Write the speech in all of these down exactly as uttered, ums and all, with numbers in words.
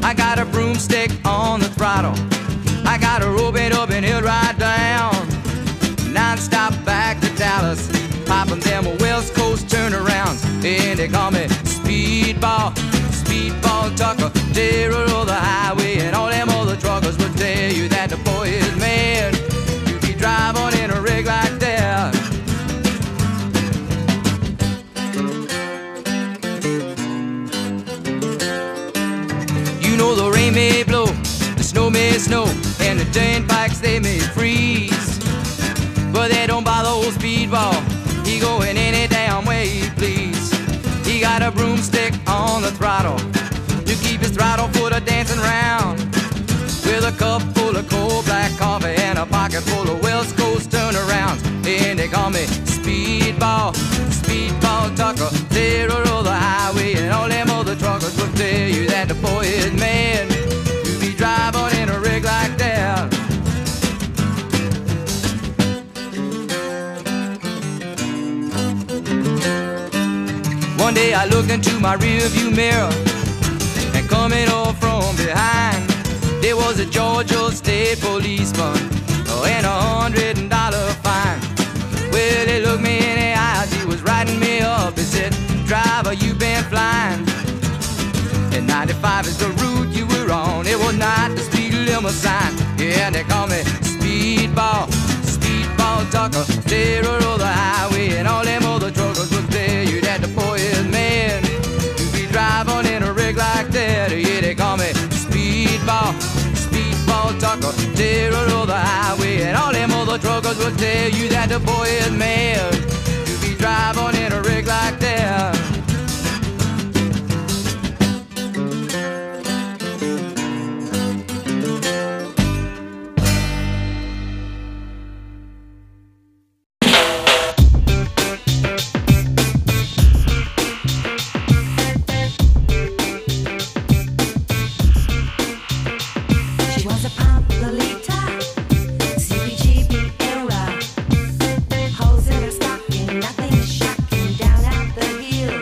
I got a broomstick on the throttle. I got a rope it up and he'll ride down. Non-stop back to Dallas, popping them West Coast turnarounds. And they call me Speedball, Speedball Tucker, terror of the highway. And all them other truckers will tell you that the boy is mad. You be driving in a rig like that. You know the rain may blow, the snow may snow, and the turnpikes they may freeze, but they don't bother old Speedball. He going any damn way he please. He got a broomstick on the throttle to keep his throttle foot a dancing round, with a cup full of cold black coffee and a pocket full of West Coast turnarounds. And they call me Speedball, Speedball Tucker, terror of the highway. And all them other truckers will tell you that the boy is mad. You be driving in a rig like that. One day I looked into my rearview mirror, and coming up from behind, there was a Georgia State policeman, oh, and a hundred dollar fine. Well, he looked me in the eyes, he was writing me up. He said, "Driver, you been flying, and ninety-five is the route you were on. It was not the speed limit sign." Yeah, they call me Speedball, Speedball Tucker, terror of the highway. And all them other truckers will tell you that the boy is mad. You be driving in a rig like that. Yeah, they call me Speedball, Speedball Tucker, terror of the highway. And all them other truckers will tell you that the boy is mad. You be driving in a rig like that. Holes in her stocking, nothing shocking down out the hill.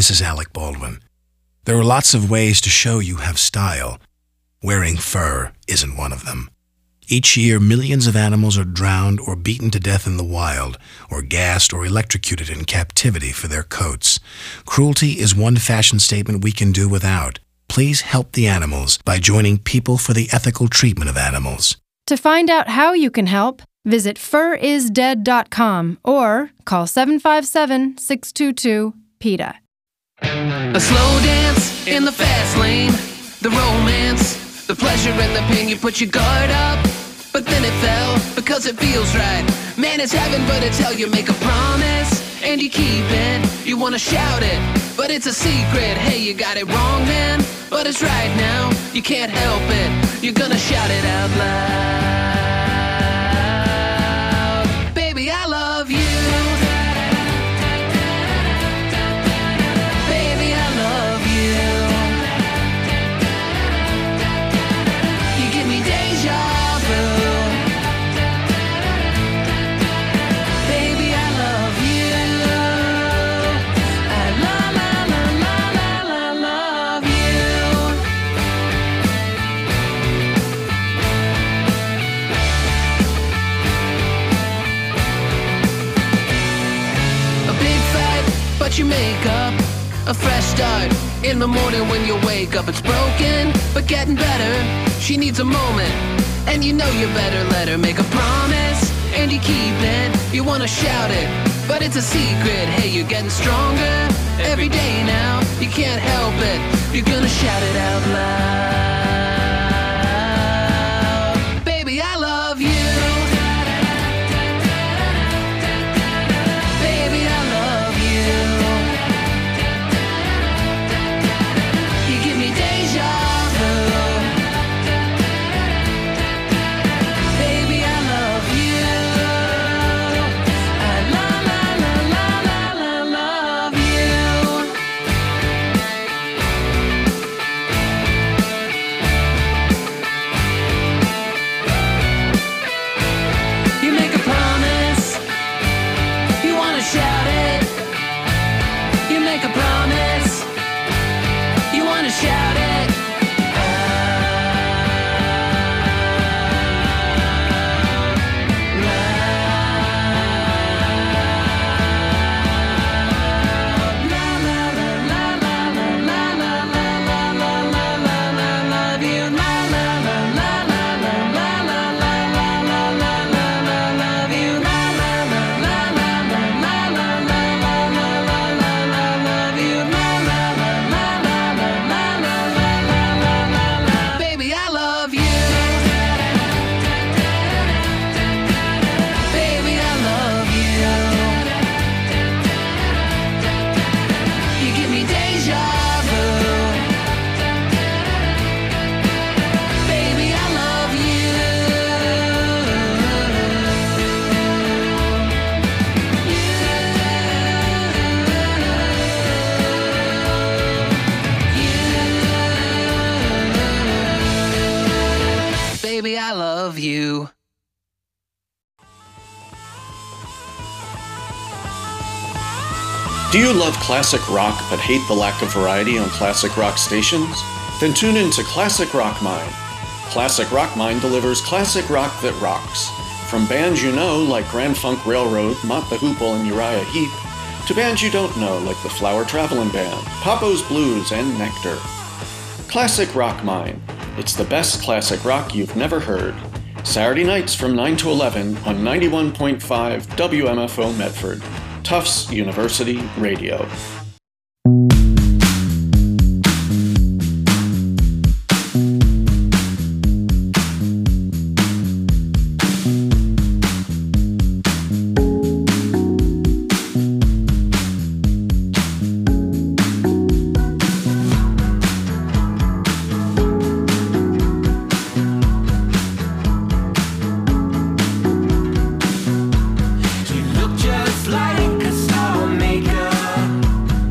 This is Alec Baldwin. There are lots of ways to show you have style. Wearing fur isn't one of them. Each year, millions of animals are drowned or beaten to death in the wild, or gassed or electrocuted in captivity for their coats. Cruelty is one fashion statement we can do without. Please help the animals by joining People for the Ethical Treatment of Animals. To find out how you can help, visit fur is dead dot com or call seven five seven, six two two, P E T A. A slow dance in the fast lane, the romance, the pleasure and the pain. You put your guard up, but then it fell because it feels right. Man, it's heaven, but it's hell. You make a promise and you keep it. You wanna shout it, but it's a secret. Hey, you got it wrong, man, but it's right now. You can't help it. You're gonna shout it out loud. Baby, I love you. You make up a fresh start in the morning when you wake up. It's broken, but getting better. She needs a moment, and you know you better let her. Make a promise, and you keep it. You wanna shout it, but it's a secret. Hey, you're getting stronger every day now. You can't help it. You're gonna shout it out loud. Baby, I love you. Shout it. Baby, I love you. Do you love classic rock but hate the lack of variety on classic rock stations? Then tune in to Classic Rock Mind. Classic Rock Mind delivers classic rock that rocks. From bands you know like Grand Funk Railroad, Mott the Hoople, and Uriah Heep, to bands you don't know like the Flower Traveling Band, Papo's Blues, and Nectar. Classic Rock Mind. It's the best classic rock you've never heard. Saturday nights from nine to eleven on ninety-one point five W M F O Medford, Tufts University Radio. Like a star maker.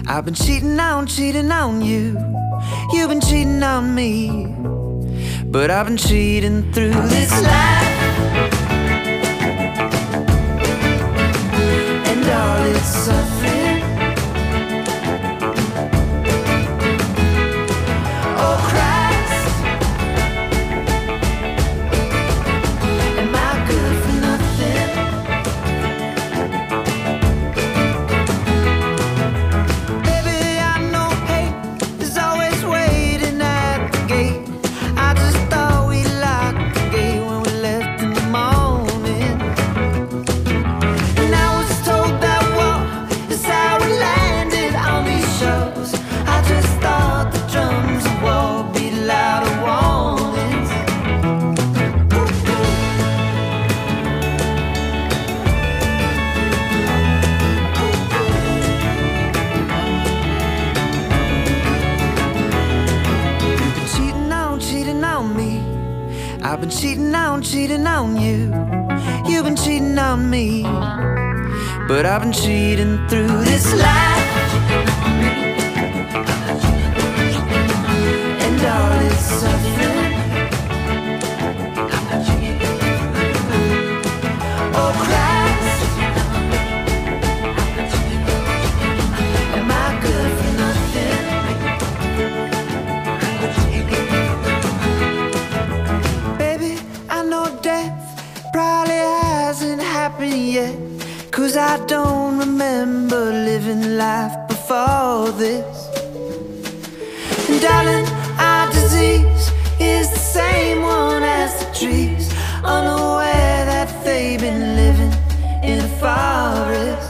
I've been cheating on, cheating on you. You've been cheating on me. But I've been cheating through this life, and all its suffering. Oh Christ, am I good for nothing? Baby, I know hate is always waiting at the gate. I just thought we locked the gate when we left in the morning. And I was told that war is how we landed on these shores. I just thought the drums of war beat louder warnings. You've been cheating on, cheating on me. I've been cheating on, cheating on you. You've been cheating on me. But I've been cheating through this life, and all its suffering. Oh Christ, am I good for nothing? Baby, I know death probably hasn't happened yet, 'cause I don't remember living life before this. And darling, our disease is the same one as the trees, unaware that they've been living in a forest.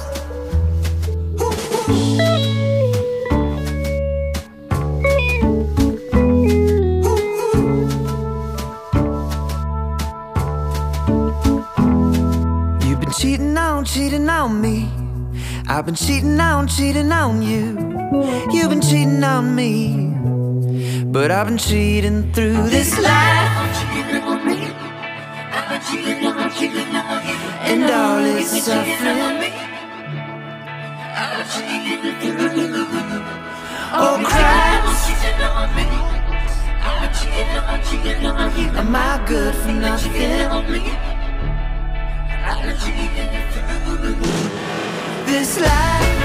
You've been cheating on, cheating on me. I've been cheating on, cheating on you. You've been cheating on me. But I've been cheating through this life, and all its suffering. Oh Christ, am I good for nothing? This life,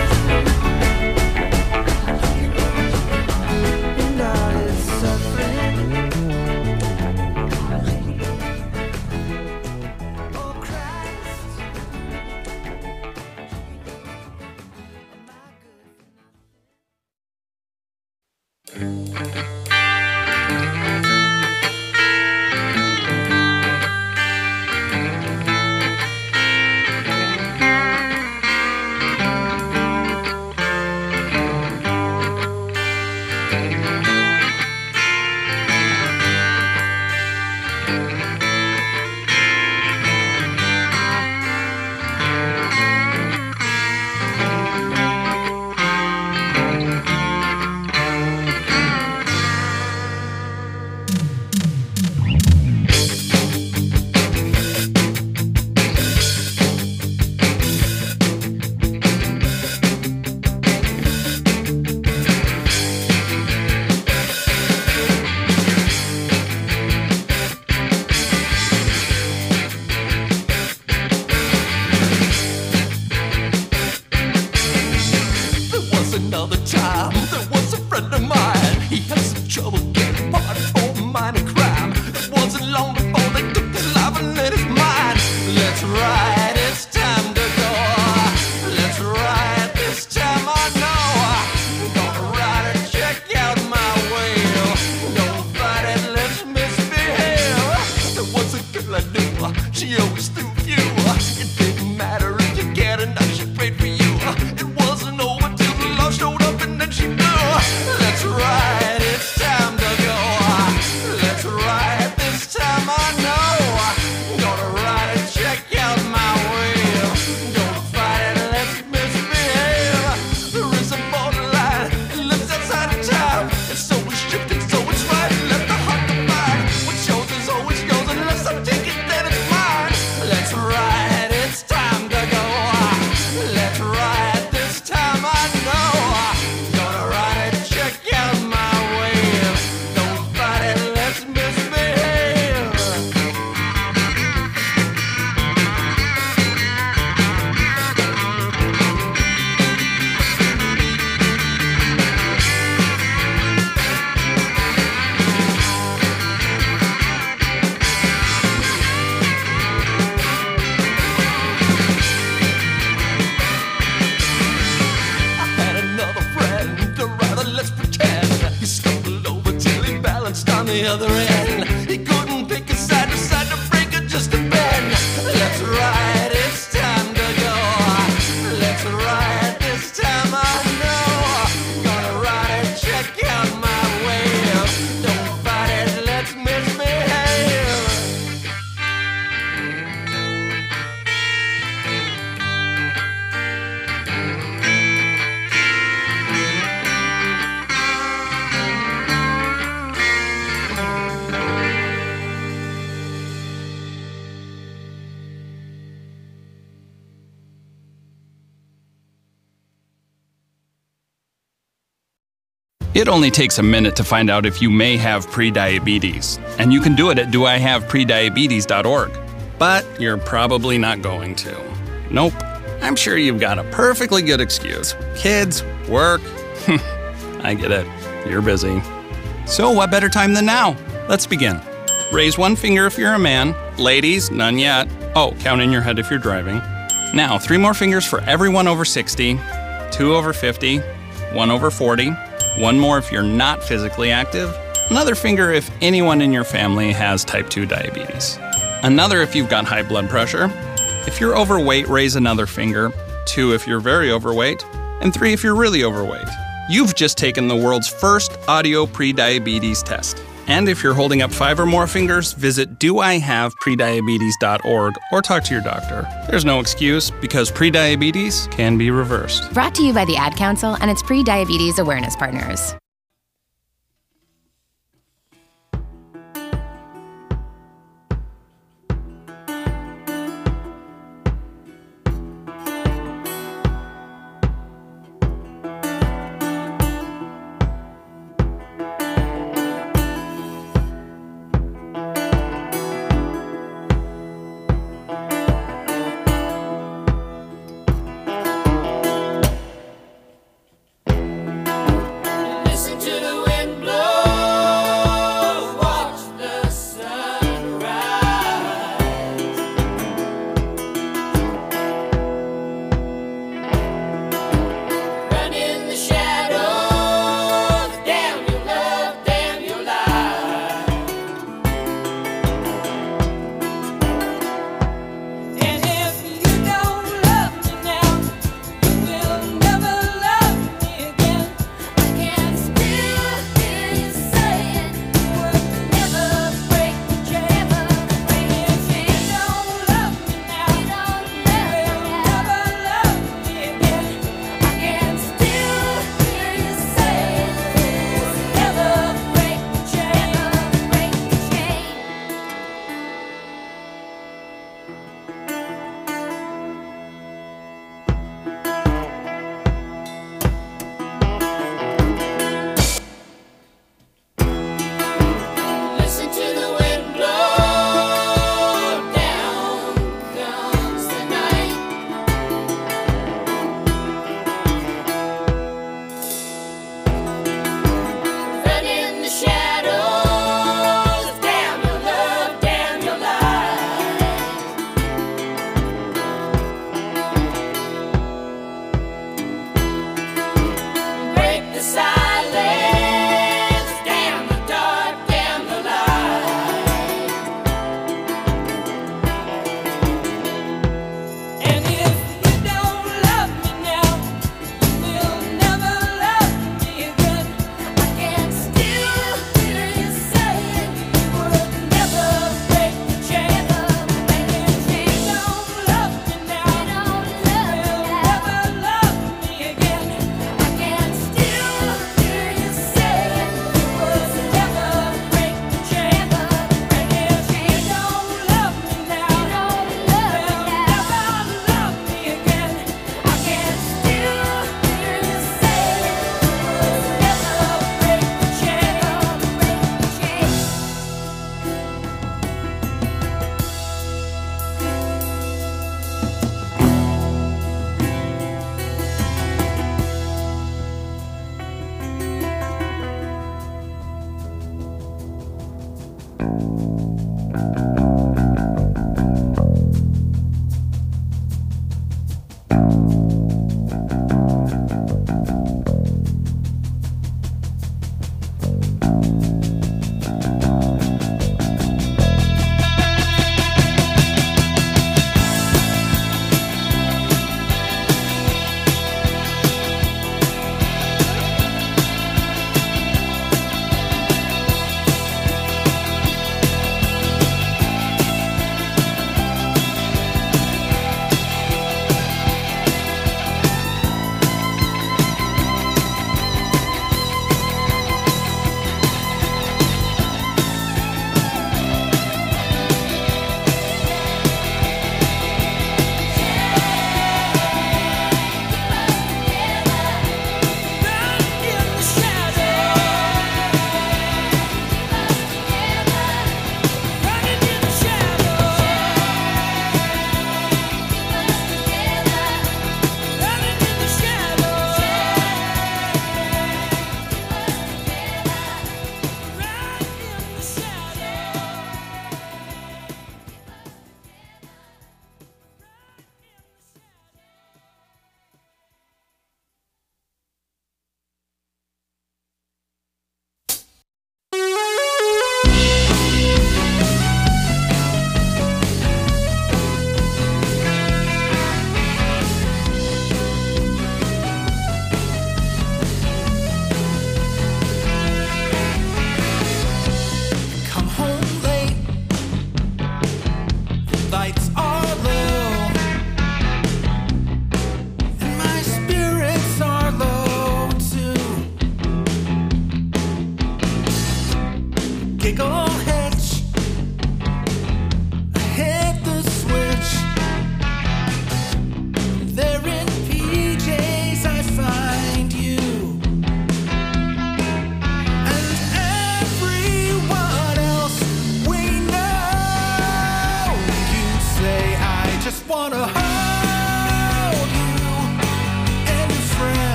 and all its suffering. Oh Christ, Check out my other end. He couldn't pick a side, decided to break it just a bend. Let's ride, it's time to go. Let's ride, this time I know. Gonna ride and check out my wave. Don't fight it, let's misbehave. It only takes a minute to find out if you may have prediabetes, and you can do it at do I have prediabetes dot org. But you're probably not going to. Nope. I'm sure you've got a perfectly good excuse. Kids, work. I get it. You're busy. So what better time than now? Let's begin. Raise one finger if you're a man. Ladies, none yet. Oh, count in your head if you're driving. Now, three more fingers for everyone over sixty, two over fifty, one over forty, one more if you're not physically active, another finger if anyone in your family has type two diabetes, another if you've got high blood pressure. If you're overweight, raise another finger, two if you're very overweight, and three if you're really overweight. You've just taken the world's first audio prediabetes test. And if you're holding up five or more fingers, visit do I have prediabetes dot org or talk to your doctor. There's no excuse because prediabetes can be reversed. Brought to you by the Ad Council and its pre-diabetes awareness partners. Let's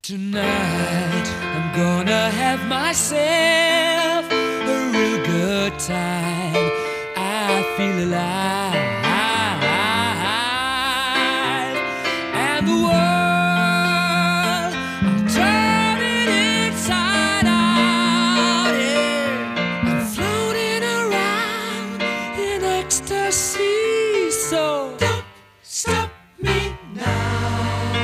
Tonight I'm gonna have myself a real good time. I feel alive, and the world, I'll turn it inside out. Yeah, I'm floating around in ecstasy. So don't stop me now.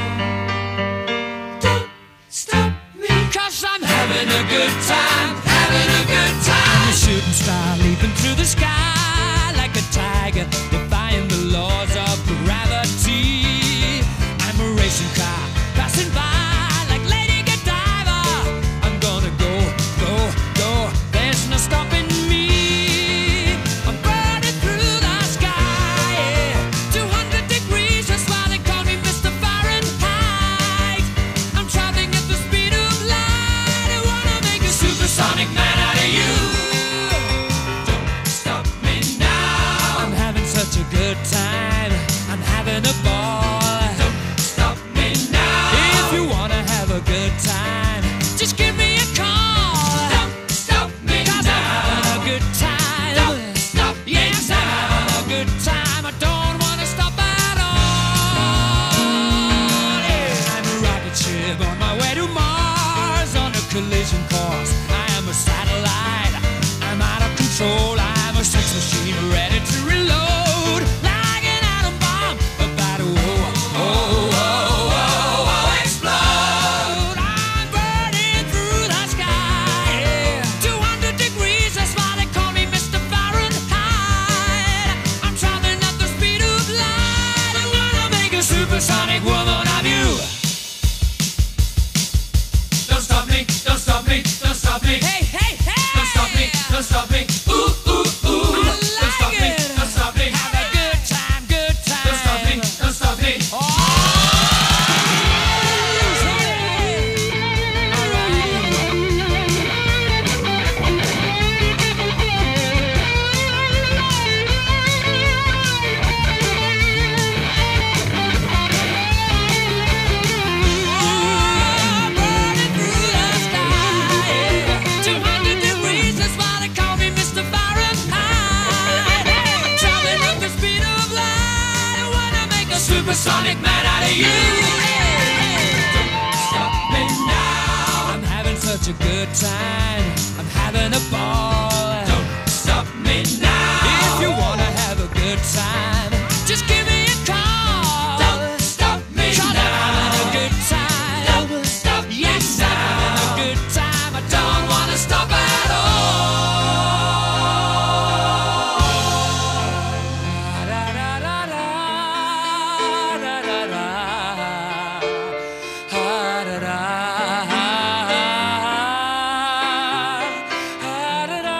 Cause I'm having a good time, having a good time. I'm a shooting star leaping through the sky like a tiger, defying the laws of gravity. I'm a racing car passing by like Lady Godiva. I'm gonna go, go, go, there's no stopping me. I'm burning through the sky, yeah. two hundred degrees, that's why they call me Mister Fahrenheit. I'm traveling at the speed of light. I wanna make a supersonic man out of you. Don't stop me now. I'm having such a good time, I'm having a ball. Don't stop me now. If you wanna have a good time, just give me a call. Don't stop me now. 'Cause I'm having a good time. Don't stop me now. Yes, I'm having a good time. I don't wanna stop at all. Yeah. I'm a rocket ship on my way to Mars on a collision course. I am a satellite. I'm out of control. I'm a sex machine ready to reload like an atom bomb about to oh, oh, oh, oh, oh, explode. I'm burning through the sky, yeah. two hundred degrees, that's why they call me Mister Fahrenheit. I'm traveling at the speed of light. I'm gonna make a supersonic woman of you. Don't stop me, don't stop me, don't stop me. Hey, hey, hey! Don't stop me, don't stop me. Ooh, ooh, ooh. I like don't stop it. me, don't stop me. Have a good time, good time. Don't stop me, don't stop me. Oh! Burning through the sky, yeah. two hundred degrees, that's why they call me Mister Fahrenheit. Traveling at the speed of light, I wanna make a supersonic man out of you. Don't stop me now. I'm having such a good time, I'm having a ball. Don't stop me now. If you wanna have a good time, just give me a call. Don't stop me 'Cause now. I'm having a good time. Don't stop me yes, now. I'm having a good time. I don't wanna stop at all. Da, da, da, da, da, da, da. Ha, da, da. Ha, da, da.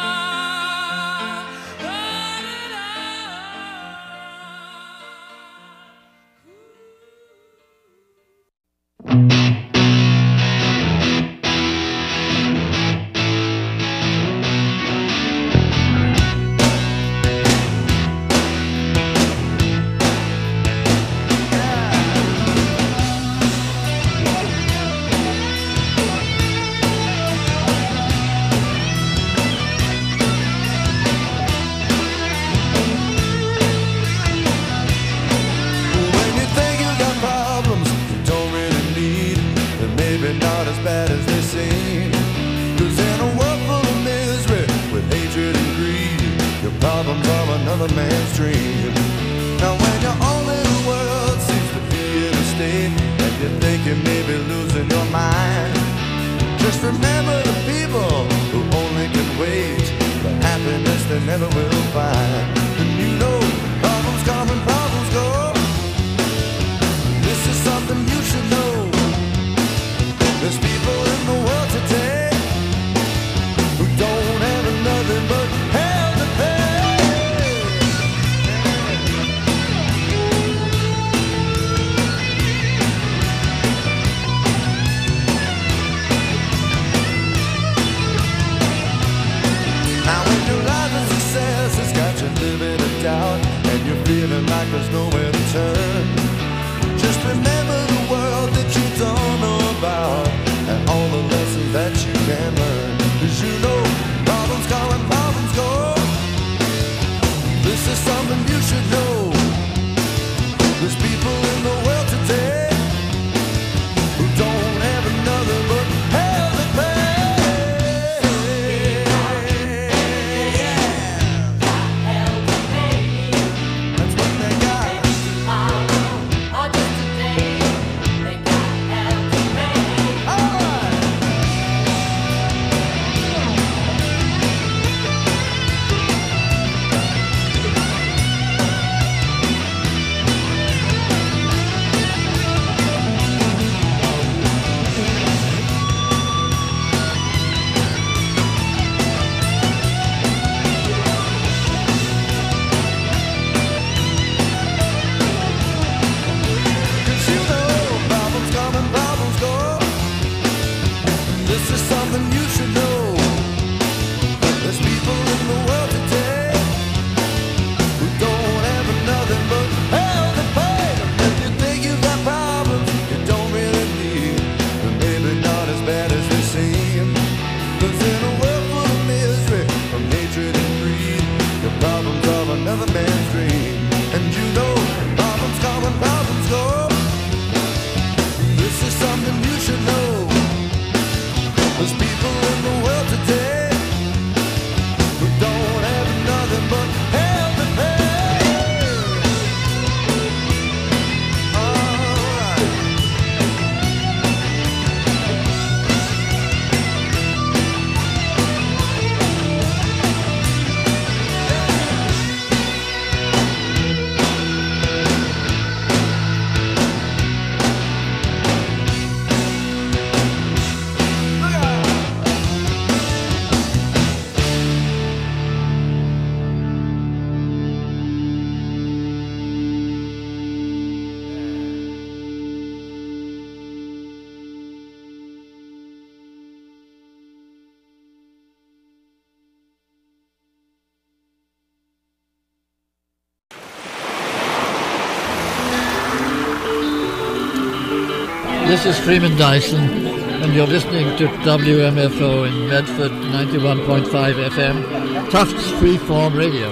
When you think you got problems you don't really need, they're maybe not as bad as they seem. 'Cause in a world full of misery, with hatred and greed, your problems are another man's dream. Now when your own little world seems to be in a state, and you think you may be losing your mind, just remember the people who only can wait for happiness they never will find. And you know problems come and problems go. This is something you should know. There's people in the world today who don't have nothing but hell to pay. Now when your life is success, it's got you living problems of another man's dream. And you know, problems come and problems go. This is something you should know. There's people in the world today who don't have nothing but hell to pay. This is Freeman Dyson, and you're listening to W M F O in Medford, ninety-one point five F M, Tufts Freeform Radio.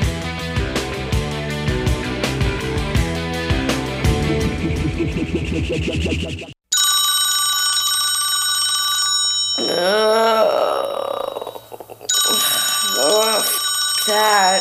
Oh, oh, that.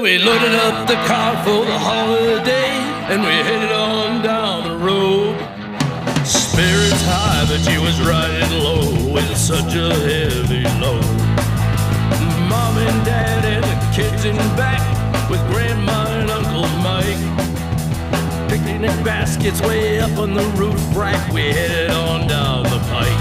we loaded up the car for the holiday, and we headed on down the road. Spirits high, but she was riding low with such a heavy load. Mom and Dad and the kids in back with Grandma and Uncle Mike. Picnic baskets way up on the roof rack, we headed on down the pike.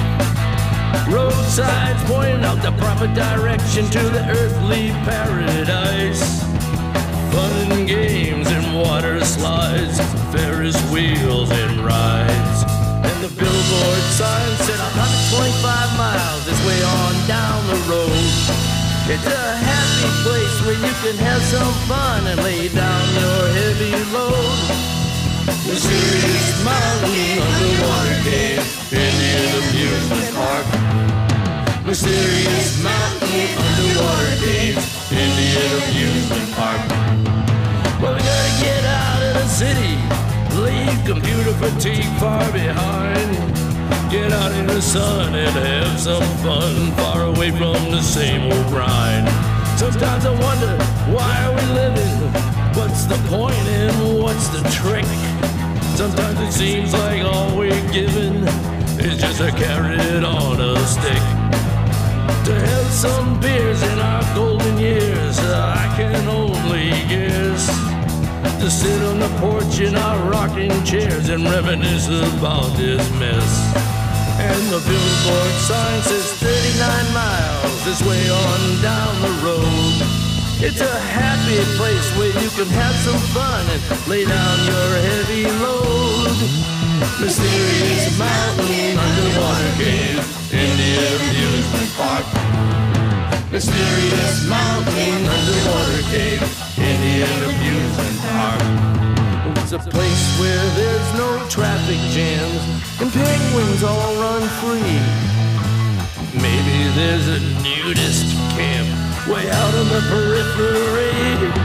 Roadsides pointing out the proper direction to the earthly paradise. Fun and games and water slides, Ferris wheels and rides. And the billboard sign said one hundred twenty-five miles this way on down the road. It's a happy place where you can have some fun and lay down your heavy load. Mysterious mountain underwater cave, Indian amusement park. Mysterious mountain underwater cave, Indian amusement park. Well, we gotta get out of the city, leave computer fatigue far behind. Get out in the sun and have some fun, far away from the same old grind. Sometimes I wonder, why are we living? What's the point and what's the trick? Sometimes it seems like all we're given is just a carrot on a stick. To have some beers in our golden years, I can only guess. To sit on the porch in our rocking chairs and reminisce about this mess. And the billboard sign says thirty-nine miles this way on down the road. It's a happy place where you can have some fun and lay down your heavy load. Mysterious mountain underwater cave, Indian amusement park. Mysterious mountain underwater cave, Indian amusement park. It's a place where there's no traffic jams and penguins all run free. Maybe there's a nudist camp way out on the periphery.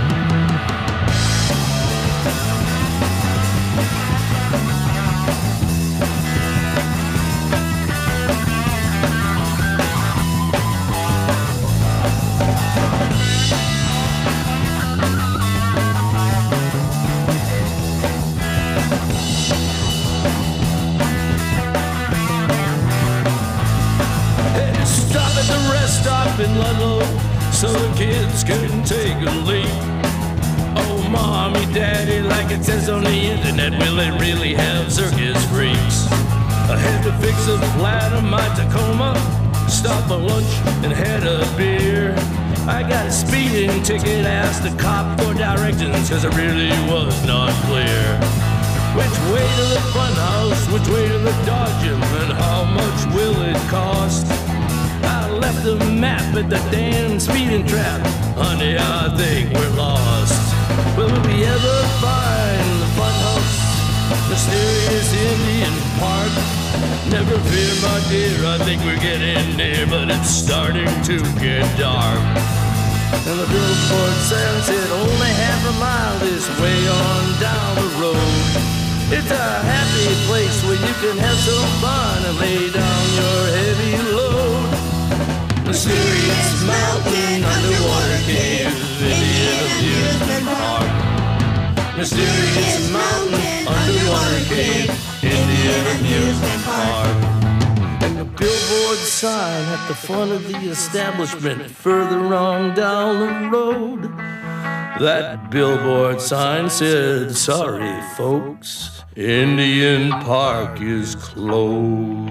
In Ludlow, so the kids can take a leak. Oh, mommy, daddy, like it says on the internet, will it really have circus freaks? I had to fix a flat on my Tacoma, stop for lunch and had a beer. I got a speeding ticket, asked the cop for directions, cause it really was not clear. Which way to the fun house, which way to the Dodgem, and how much will it cost? I left the map at the damn speeding trap. Honey, I think we're lost. Will we ever find the funhouse, mysterious Indian park? Never fear, my dear, I think we're getting near, but it's starting to get dark. And the billboard sign said only half a mile this way on down the road. It's a happy place where you can have some fun and lay down your heavy load. Mysterious mountain underwater cave, Indian amusement park. Mysterious mountain underwater cave, Indian amusement park. And the billboard sign at the front of the establishment further on down the road. That billboard sign said, sorry folks, Indian Park is closed.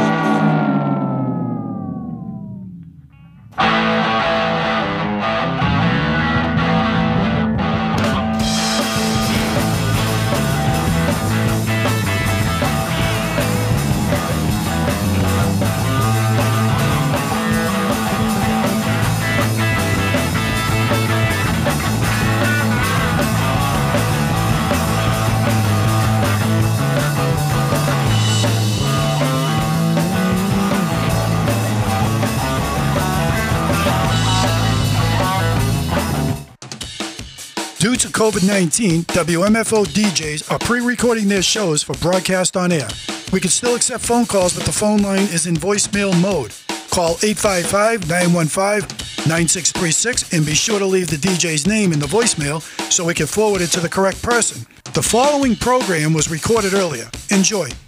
Due to COVID nineteen, W M F O D Js are pre-recording their shows for broadcast on air. We can still accept phone calls, but the phone line is in voicemail mode. Call eight five five, nine one five, nine six three six and be sure to leave the D J's name in the voicemail so we can forward it to the correct person. The following program was recorded earlier. Enjoy.